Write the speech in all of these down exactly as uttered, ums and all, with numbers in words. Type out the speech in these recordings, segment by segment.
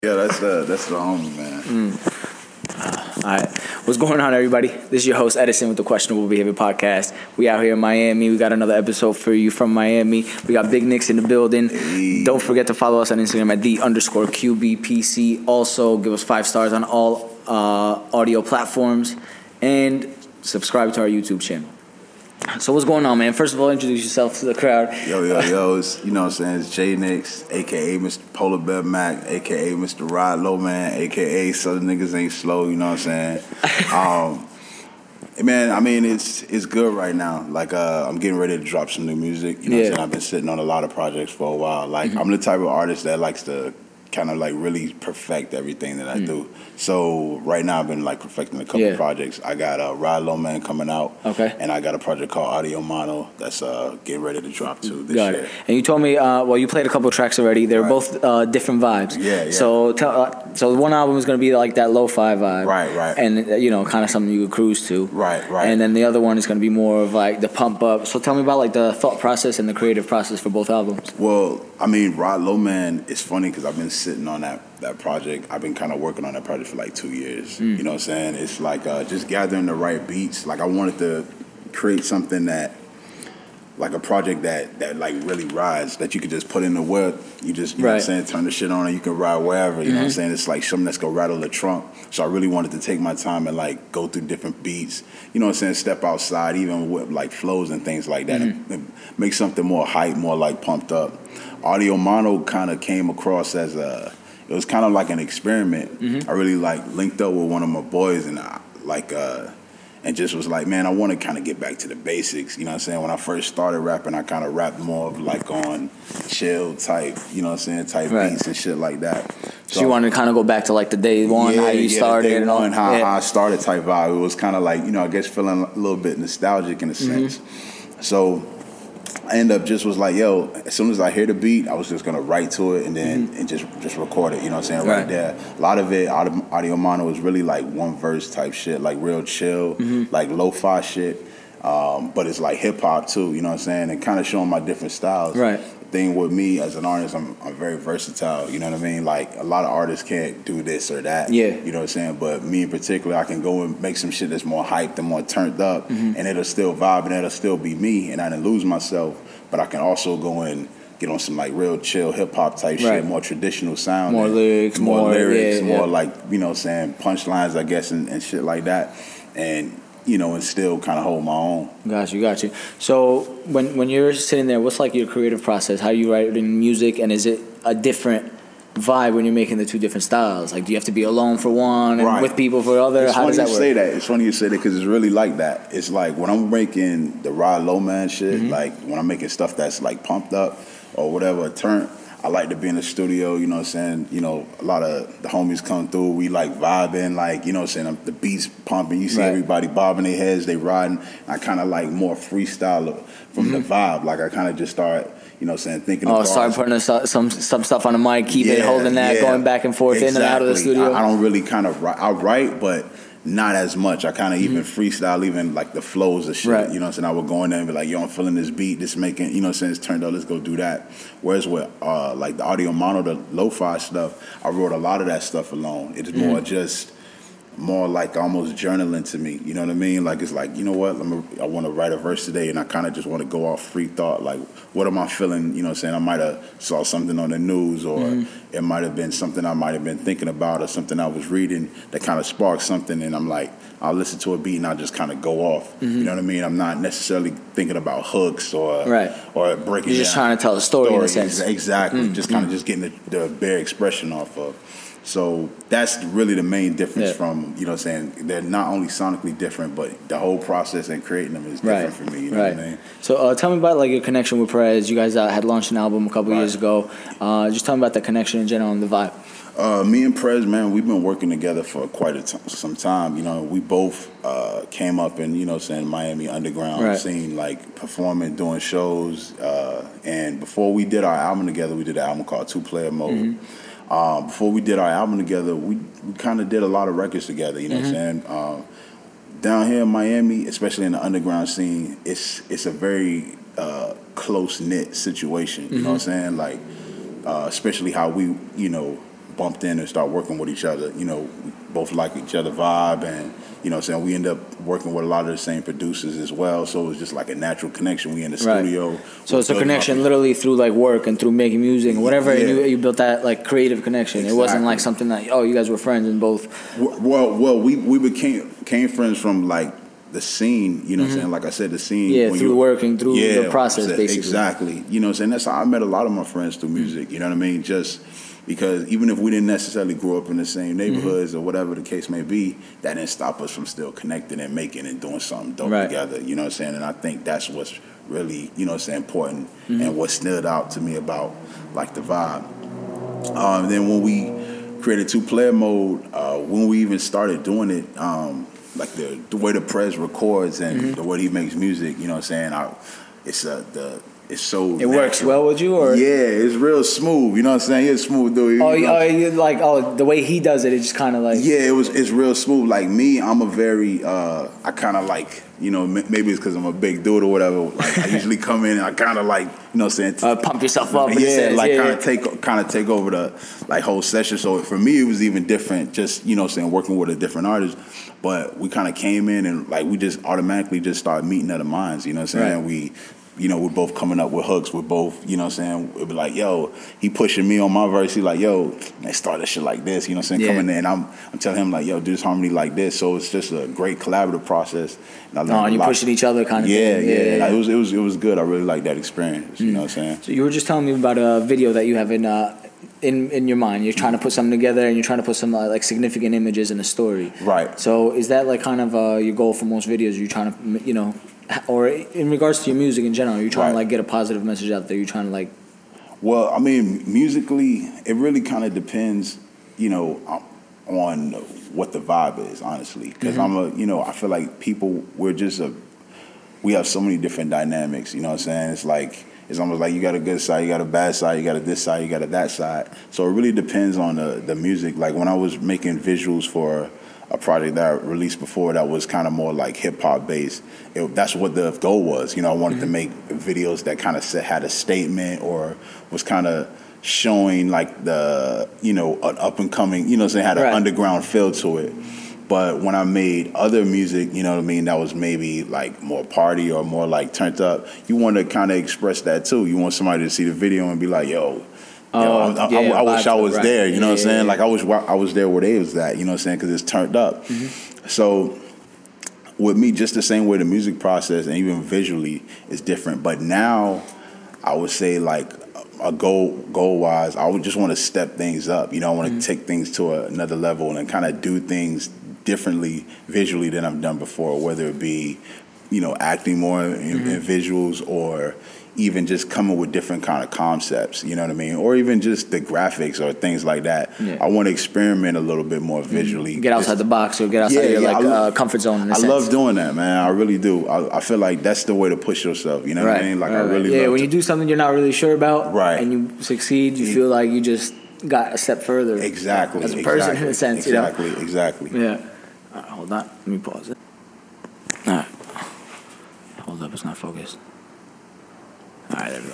Yeah, that's the that's the homie, man. Mm. All right, what's going on, everybody? This is your host Edison with the Questionable Behavior Podcast. We out here in Miami. We got another episode for you from Miami. We got Big Nicks in the building. Hey. Don't forget to follow us on Instagram at the underscore Q B P C. Also, give us five stars on all uh, audio platforms and subscribe to our YouTube channel. So what's going on, man? First of all, introduce yourself to the crowd. Yo, yo, yo, it's, you know what I'm saying, it's J Nicks, a k a. Mister Polar Bear Mac, a k a. Mister Rod Low Man, a k a. Southern Niggas Ain't Slow, you know what I'm saying? um, man, I mean, it's it's good right now. Like, uh, I'm getting ready to drop some new music, you know Yeah. what I'm saying? I've been sitting on a lot of projects for a while. Like, mm-hmm. I'm the type of artist that likes to kind of like really perfect everything that I mm. do. So right now I've been like perfecting a couple yeah. projects. I got a uh, Rod Low Man coming out. Okay. And I got a project called Audio Mono that's uh, getting ready to drop too this got year. It. And you told me, uh, well, you played a couple of tracks already. They're right. both uh, different vibes. Yeah, yeah. So tell, uh, so one album is going to be like that lo-fi vibe. Right, right. And, uh, you know, kind of something you could cruise to. Right, right. And then the other one is going to be more of like the pump up. So tell me about like the thought process and the creative process for both albums. Well, I mean, Rod Low Man, it's funny because I've been sitting on that that project. I've been kind of working on that project for like two years. Mm. You know what I'm saying? It's like uh, just gathering the right beats. Like I wanted to create something that, like a project that, that like really rides, that you could just put in the whip. You just, you right. know what I'm saying, turn the shit on and you can ride wherever. You mm-hmm. know what I'm saying? It's like something that's going to rattle the trunk. So I really wanted to take my time and like go through different beats. You know what I'm saying? Step outside, even with like flows and things like that. Mm-hmm. And, and make something more hype, more like pumped up. Audio Mono kind of came across as a, it was kind of like an experiment. Mm-hmm. I really like linked up with one of my boys and I, like, uh, and just was like, man, I want to kind of get back to the basics. You know what I'm saying? When I first started rapping, I kind of rapped more of like on chill type, you know what I'm saying, type right. beats and shit like that. So, so you wanted to kind of go back to like the day one, yeah, how you yeah, started day and one, all. how, yeah. how I started type vibe. It was kind of like, you know, I guess feeling a little bit nostalgic in a sense. Mm-hmm. So I ended up just was like, yo, as soon as I hear the beat, I was just going to write to it and then mm-hmm. and just, just record it, you know what I'm saying, right, right there. A lot of it, Audio, Audio Mono was really like one verse type shit, like real chill, mm-hmm. like lo-fi shit. Um, but it's like hip-hop too, you know what I'm saying, and kind of showing my different styles. Right. The thing with me as an artist, I'm, I'm very versatile, you know what I mean? Like, a lot of artists can't do this or that, yeah. you know what I'm saying? But me in particular, I can go and make some shit that's more hyped and more turned up, mm-hmm. and it'll still vibe and it'll still be me, and I didn't lose myself. But I can also go and get on some like real chill hip hop type right. shit, more traditional sound, more lyrics, more, more lyrics, yeah, more yeah. like, you know, saying punchlines, I guess, and, and shit like that, and you know, and still kind of hold my own. Got you, got you. So when when you're sitting there, what's like your creative process? How you writing music, and is it a different vibe when you're making the two different styles? Like, do you have to be alone for one and right. with people for the other? It's How funny does that you work? say that. It's funny you say that because it's really like that. It's like when I'm making the Rod Low Man shit, mm-hmm. like when I'm making stuff that's like pumped up or whatever, turn. I like to be in the studio, you know what I'm saying? You know, a lot of the homies come through. We like vibing, like, you know what I'm saying? The beats pumping. You see right. everybody bobbing their heads, they riding. I kind of like more freestyle from mm-hmm. the vibe. Like I kind of just start, you know what I'm saying, thinking oh, of start putting some some stuff on the mic, keep yeah, it, holding that, yeah, going back and forth exactly. in and out of the studio. I, I don't really kind of write. I write, but not as much. I kind of mm-hmm. even freestyle, even like the flows of shit. Right. You know what I'm saying? I would go in there and be like, yo, I'm feeling this beat, this making, you know what I'm saying, it's turned out, let's go do that. Whereas with uh, like the Audio Mono, the lo-fi stuff, I wrote a lot of that stuff alone. It's mm-hmm. more just, more like almost journaling to me. You know what I mean? Like, it's like, you know what, Let me, I want to write a verse today, and I kind of just want to go off free thought. Like, what am I feeling? You know what I'm saying? I might have saw something on the news, or mm-hmm. it might have been something I might have been thinking about, or something I was reading that kind of sparked something, and I'm like, I'll listen to a beat and I'll just kind of go off. Mm-hmm. You know what I mean? I'm not necessarily thinking about hooks or right. or breaking. You're just down. trying to tell a story, story in a sense. Exactly. Mm-hmm. Just kind of mm-hmm. just getting the, the bare expression off of. So that's really the main difference yeah. from, you know what I'm saying, they're not only sonically different, but the whole process and creating them is different right. for me, you know right. what I mean? So uh, tell me about like your connection with Perez. You guys uh, had launched an album a couple right. years ago. Uh, just tell me about the connection in general and the vibe. Uh, me and Perez, man, we've been working together for quite a t- some time. You know, we both uh, came up in, you know what I'm saying, Miami underground right. scene, like performing, doing shows. Uh, and before we did our album together, we did an album called Two Player Mode. Mm-hmm. Uh, before we did our album together, we, we kind of did a lot of records together, you know mm-hmm. what I'm saying? Uh, down here in Miami, especially in the underground scene, it's it's a very uh, close-knit situation, you mm-hmm. know what I'm saying? Like, uh, especially how we, you know, bumped in and started working with each other. You know, we both like each other vibe, and you know what I'm saying, we end up working with a lot of the same producers as well, so it was just like a natural connection. We in the Right. studio. So it's a connection literally through like work and through making music and whatever, Yeah. and you, you built that like creative connection. It wasn't Exactly. like something that, oh, you guys were friends and both. Well, well, we we became became friends from like the scene. You know what I'm saying? Like I said, the scene. Yeah, when through you- working, through yeah, the process, like I said, basically. Exactly. You know what I'm saying? That's how I met a lot of my friends through music. You know what I mean? Just because even if we didn't necessarily grow up in the same neighborhoods or whatever the case may be, that didn't stop us from still connecting and making and doing something dope Right. together. You know what I'm saying? And I think that's what's really, you know what I'm saying, important and what stood out to me about like the vibe. Um, then when we created two player mode, uh, when we even started doing it, um, like the the way the Prez records and the way he makes music, you know what I'm saying? I, it's uh, the it's so It works natural. well with you, or Yeah, it's real smooth. You know what I'm saying? He's a smooth dude. oh, you you, know? oh, you like oh the way he does it, it's just kind of like Yeah, it was. It's real smooth. Like me, I'm a very. Uh, I kind of like. You know, m- maybe it's because I'm a big dude or whatever. Like, I usually come in and I kind of like. You know, what I'm saying. uh, pump yourself up. in a Yeah, sense. like yeah, kind yeah. of take kind of take over the like whole session. So for me, it was even different. Just you know, what I'm saying working with a different artist. But we kind of came in and like we just automatically just started meeting other minds. You know, what I'm saying Right. we. You know, we're both coming up with hooks. We're both, you know what I'm saying? It'd be like, yo, he pushing me on my verse. He like, yo, let's start this shit like this. You know what I'm saying? Yeah. Coming in, I'm I'm telling him like, yo, do this harmony like this. So it's just a great collaborative process. And I learned Oh, a and you lot. pushing each other kind of Yeah, thing. yeah. yeah, Like, yeah. it was it was it was good. I really like that experience. You know what I'm saying? So you were just telling me about a video that you have in uh, in in your mind. You're trying to put something together, and you're trying to put some uh, like significant images in a story. Right. So is that like kind of uh, your goal for most videos? You're trying to, you know, or in regards to your music in general, you're trying Right. to like get a positive message out there. You're trying to like, Well, I mean, musically, it really kind of depends, you know, um, on what the vibe is, honestly. Because I'm a, you know, I feel like people, we're just a, we have so many different dynamics, you know what I'm saying? It's like, it's almost like you got a good side, you got a bad side, you got a this side, you got a that side. So it really depends on the, the music. Like when I was making visuals for a project that I released before that was kind of more like hip hop based. It, that's what the goal was. You know, I wanted to make videos that kind of had a statement or was kind of showing like the, you know, an up and coming, you know, what I'm saying, had an Right. underground feel to it. But when I made other music, you know what I mean, that was maybe like more party or more like turned up, you want to kind of express that too. You want somebody to see the video and be like, yo, Oh, you know, I, yeah, I, I wish I vibe, was right. there, you know Yeah, what I'm saying? yeah, Like I wish I was there where they was at, you know what I'm saying? Because it's turned up. Mm-hmm. So with me, just the same way the music process and even visually is different. But now I would say like a goal goal wise, I would just want to step things up. You know, I want to Mm-hmm. take things to a, another level and kind of do things differently visually than I've done before, whether it be, you know, acting more in, Mm-hmm. in visuals or even just coming with different kind of concepts, you know what I mean? Or even just the graphics or things like that. Yeah. I want to experiment a little bit more visually. get outside Just- the box or get outside Yeah, your yeah, like I lo- uh, comfort zone. In a I sense. love doing that, man. I really do. I, I feel like that's the way to push yourself. You know Right. what I mean? Like right, I really right. Yeah, love when to- you do something you're not really sure about, Right. and you succeed, you feel like you just got a step further. exactly As a person, exactly, in a sense, exactly, you know. exactly. Yeah. All right, hold on. Let me pause it. All right. Hold up. It's not focused. All right, there we go.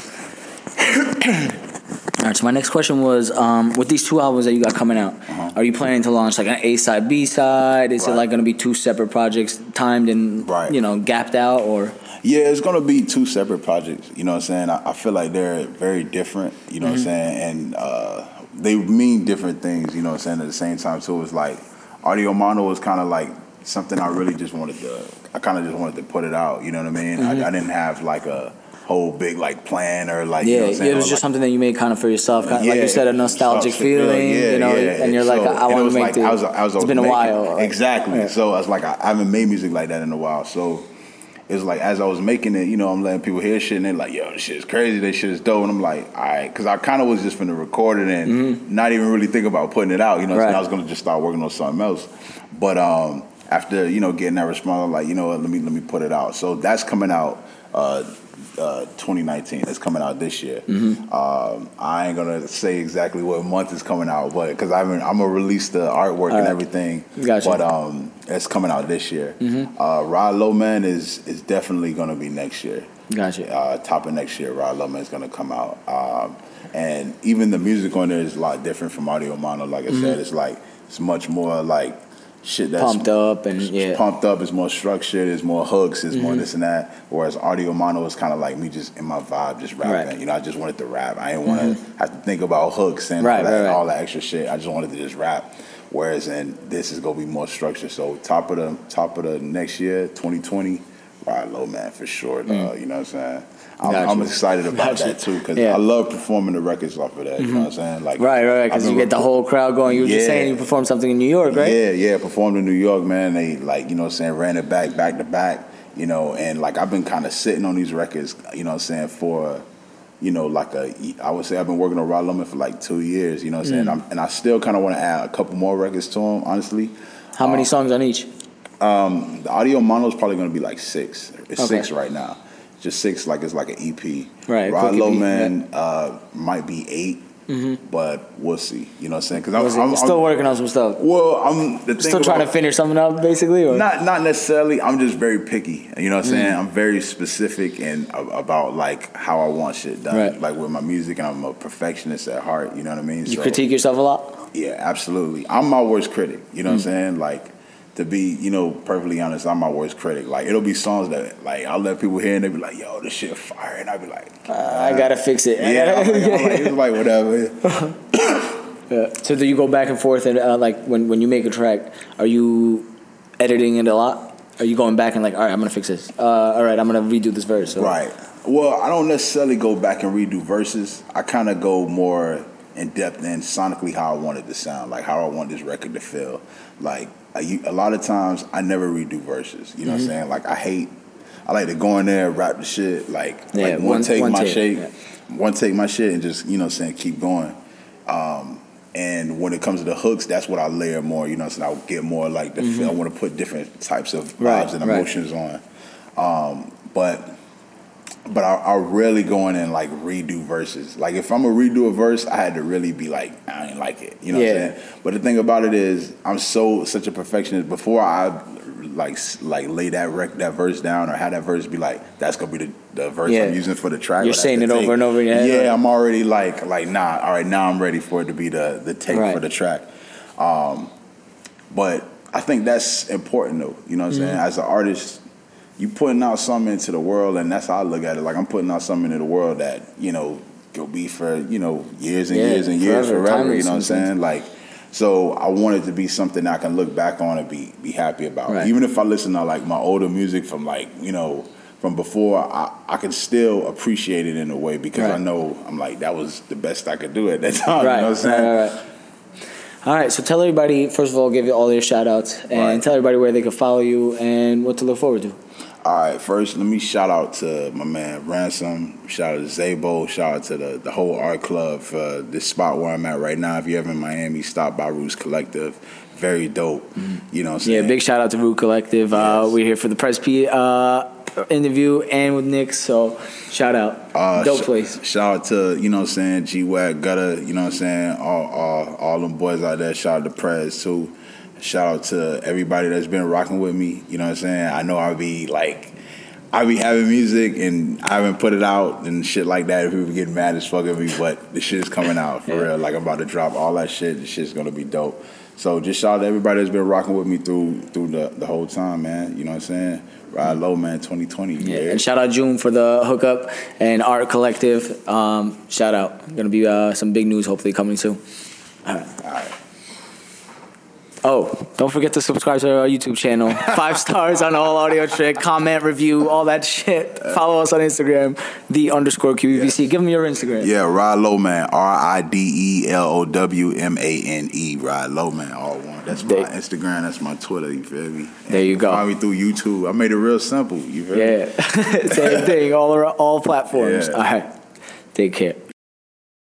All right, so my next question was, um, with these two albums that you got coming out, Uh-huh. are you planning to launch like an A side, B side? Is it Right. like going to be two separate projects, timed and Right. you know gapped out, or? Yeah, it's gonna be two separate projects. You know what I'm saying? I, I feel like they're very different. You know Mm-hmm. what I'm saying? And uh, they mean different things. You know what I'm saying? At the same time, too, it's like Audio Mono was kind of like something I really just wanted to. I kind of just wanted to put it out. You know what I mean? I, I didn't have like a whole big like plan or like. Yeah, you know what I'm saying? it was Or, just like, something that you made kind of for yourself, kind of, like Yeah, you said, a nostalgic nostalgic feeling, feeling, yeah, you know, yeah. and you're like, So- I and it want was to make like, this. I was, I was It's been a making- while. Exactly. Yeah. So I was like, I, I haven't made music like that in a while. So it was like, as I was making it, you know, I'm letting people hear shit and they're like, yo, this shit is crazy. This shit is dope. And I'm like, all right. Because I kind of was just finna record it and not even really think about putting it out. You know, Mm-hmm. Right. so I was going to just start working on something else. But um, after, you know, getting that response, I'm like, you know what, let me, let me put it out. So that's coming out uh, uh, twenty nineteen. It's coming out this year. Mm-hmm. Um, I ain't gonna say exactly what month it's coming out, but because I'm I'm gonna release the artwork All and right. everything. Gotcha. But um, it's coming out this year. Mm-hmm. Uh, Rod Low Man is is definitely gonna be next year. Gotcha. Uh, top of next year, Rod Low Man is gonna come out, um, and even the music on there is a lot different from Audio Mono. Like I mm-hmm. said, it's like it's much more like shit that's pumped up and yeah, pumped up. It's more structured. It's more hooks. It's mm-hmm. more this and that. Whereas Audio Mono is kind of like me just in my vibe, just rapping. Right. You know, I just wanted to rap. I didn't want to mm-hmm. have to think about hooks and right, all, that, right, right. all that extra shit. I just wanted to just rap. Whereas in this is gonna be more structured. So top of the top of the next year, twenty twenty, Rod Low Man for sure. Mm. Uh, you know what I'm saying? I'm, I'm excited about that too because yeah. I love performing the records off of that. Mm-hmm. You know what I'm saying? Like right, right, because you get the whole crowd going. You were yeah. just saying you performed something in New York, right? Yeah, yeah, performed in New York, man. They like you know what I'm saying ran it back, back to back. You know, and like I've been kind of sitting on these records. You know what I'm saying for. You know, like a, I would say I've been working on Rod Low Man for like two years, you know what I'm saying? Mm. I'm, and I still kind of want to add a couple more records to them, honestly. How um, many songs on each? Um, the Audio Mono is probably going to be like six. It's okay. six right now. Just six, like it's like an E P. Right. Rod Low Man yeah. uh, might be eight. Mm-hmm. But we'll see. You know what I'm saying? Because I'm, I'm, I'm still working on some stuff. Well, I'm the thing still trying about, to finish something up, basically. Or? Not not necessarily. I'm just very picky. You know what I'm mm-hmm. saying? I'm very specific and about like how I want shit done. Right. Like with my music, and I'm a perfectionist at heart. You know what I mean? You so, critique yourself a lot? Yeah, absolutely. I'm my worst critic. You know mm-hmm. what I'm saying? Like. To be, you know, perfectly honest, I'm my worst critic. Like, it'll be songs that, like, I'll let people hear and they be like, yo, this shit fire. And I'll be like, uh, I gotta fix it. Yeah, I'm like, I'm like, it's like, whatever. Yeah. So do you go back and forth and, uh, like, when, when you make a track, are you editing it a lot? Are you going back and like, all right, I'm gonna fix this. Uh, all right, I'm gonna redo this verse. So. Right. Well, I don't necessarily go back and redo verses. I kind of go more in depth and sonically how I want it to sound, like how I want this record to feel. Like, I, a lot of times I never redo verses. You know mm-hmm. what I'm saying? Like I hate. I like to go in there, rap the shit, like yeah, like one, one take one my take, shit, yeah. one take my shit, and just you know what I'm saying keep going. Um, and when it comes to the hooks, that's what I layer more. You know what I'm saying? I'll get more like the. Mm-hmm. feel. I want to put different types of vibes right, and emotions right. on. Um, but. But I, I rarely go in and like redo verses. Like if I'm gonna redo a verse, I had to really be like, I ain't like it. You know yeah. what I'm saying? But the thing about it is, I'm so such a perfectionist. Before I like like lay that rec- that verse down or have that verse be like, that's gonna be the, the verse yeah. I'm using for the track. You're saying it take. over and over again. Yeah, I'm already like like nah. All right, now I'm ready for it to be the the take right. for the track. Um, but I think that's important though. You know what I'm mm-hmm. saying? As an artist. You putting out something into the world, and that's how I look at it. Like I'm putting out something into the world that you know will be for you know years and yeah, years and years forever. forever you know what I'm saying? Like, so I want it to be something I can look back on and be be happy about. Right. Even if I listen to like my older music from like you know from before, I, I can still appreciate it in a way because right. I know I'm like that was the best I could do at that time. Right. You know what I'm saying? Right, right, right. All right, so tell everybody, first of all, give you all your shout-outs, and right. tell everybody where they can follow you and what to look forward to. All right, first, let me shout out to my man Ransom, shout out to Zabo, shout out to the, the whole art club for this spot where I'm at right now. If you're ever in Miami, stop by Roots Collective. Very dope, mm-hmm. you know what I'm saying? Yeah, big shout out to Root Collective. Yes. Uh, we're here for the Press P uh, interview and with Nick, so shout out. Uh, dope sh- place. Shout out to, you know what I'm saying, G-Wack, Gutter, you know what I'm saying, all, all, all them boys out there. Shout out to Prez, too. Shout out to everybody that's been rocking with me, you know what I'm saying? I know I'll be, like, I be having music and I haven't put it out and shit like that. If people get mad as fuck at me, but the shit is coming out, for yeah. real. Like, I'm about to drop all that shit. The shit's going to be dope. So just shout out to everybody that's been rocking with me through through the, the whole time, man. You know what I'm saying? Rod Low Man twenty twenty. Yeah, yeah. And shout out June for the hookup and Art Collective. Um, shout out. Going to be uh, some big news hopefully coming soon. All right. All right. Oh, don't forget to subscribe to our YouTube channel. Five stars on all audio trick. Comment, review, all that shit. Follow us on Instagram, the underscore Q B V C. Yeah. Give them your Instagram. Yeah, Rod Low Man. R I D E L O W M A N E. Rod Low Man, all one. That's my there. Instagram. That's my Twitter. You feel me? And there you go. Find me through YouTube. I made it real simple. You feel yeah. me? Yeah. Same thing. All, all platforms. Yeah. All right. Take care.